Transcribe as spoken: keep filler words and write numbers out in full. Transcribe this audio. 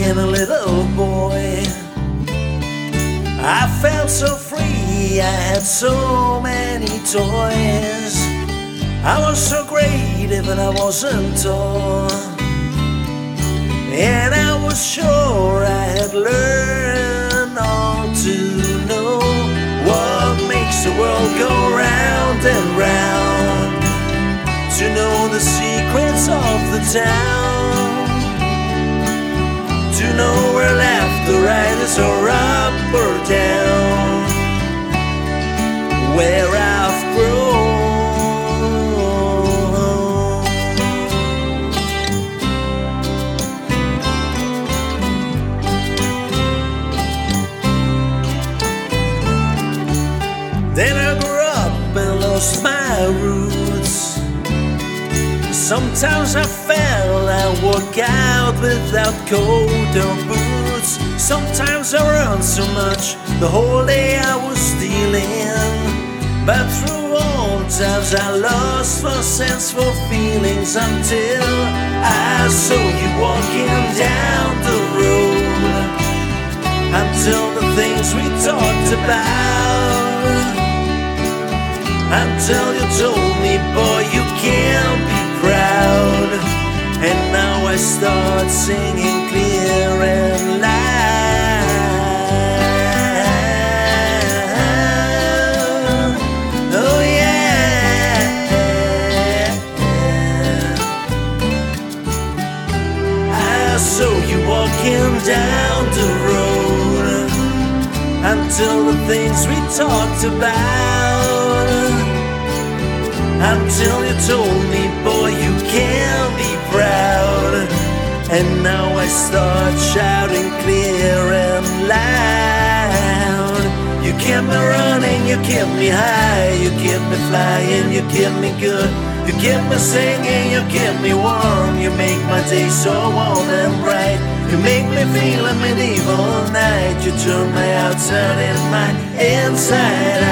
and a little boy. I felt so free, I had so many toys. I was so great even I wasn't tall, and I was sure I had learned all to know what makes the world go round and round, to know the secrets of the town, to know where left the right is or up or down, where I've grown. Then I grew up and lost my roots. Sometimes I fell and walked out without coat or boots. Sometimes I ran so much the whole day I was stealing, but through all times I lost my sense for feelings, until I saw you walking down the road, until the things we talked about, until you told me, boy, you can't be proud. And now I start singing clear and loud. Oh yeah. I saw you walking down the road, until the things we talked about, until you told me, boy, you can be proud. And now I start shouting clear and loud. You kept me running, you kept me high, you kept me flying, you kept me good, you kept me singing, you kept me warm. You make my day so warm and bright, you make me feel a medieval night. You turn my outside and my inside